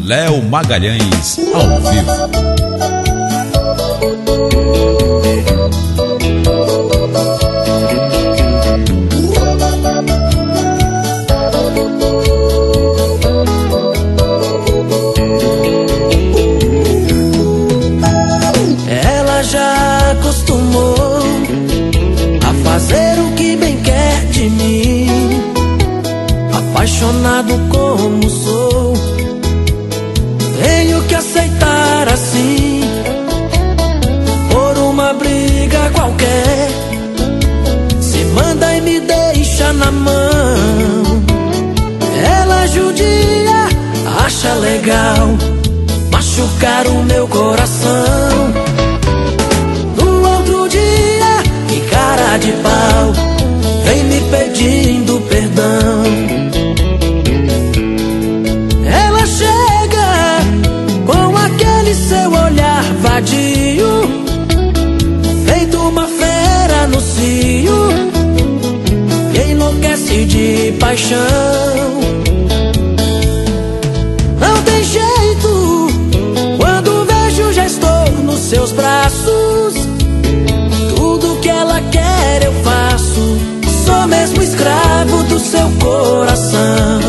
Léo Magalhães, ao vivo. Ela já acostumou a fazer o que bem quer de mim. Apaixonado como sou, tenho que aceitar assim. Por uma briga qualquer, se manda e me deixa na mão. Ela judia, acha legal machucar o meu coração. No outro dia, que cara de pau, vem me pedindo perdão. Ela chega com aquele seu olhar vadio, feito uma fera no cio, e enlouquece de paixão. Não tem jeito, quando vejo já estou nos seus braços. Tudo que ela quer eu faço, sou mesmo escravo do seu coração.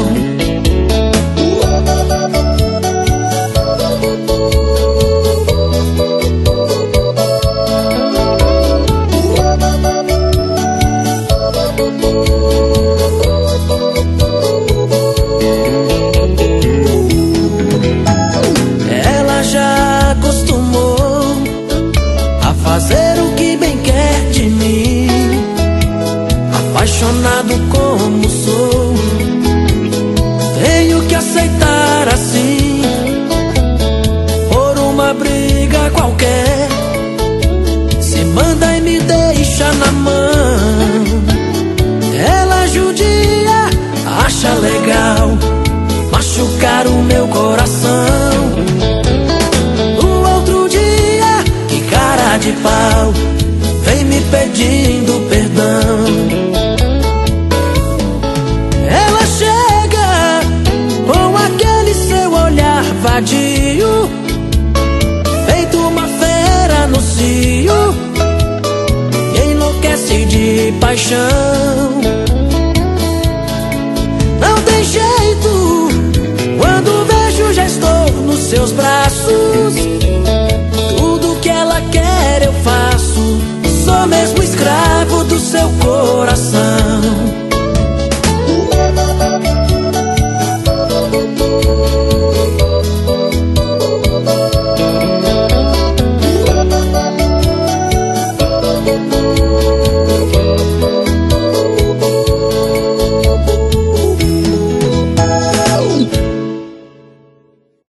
Ela já acostumou a fazer o que bem quer de mim. Apaixonado como sou, tenho que aceitar assim. Por uma briga qualquer, se manda e me deixa na mão. Ela judia, acha legal machucar o meu coração. No outro dia, que cara de pau, vem me pedindo perdão. Ela chega com aquele seu olhar vadio, feito uma fera no cio, e enlouquece de paixão. Não tem jeito, quando vejo já estou nos seus braços.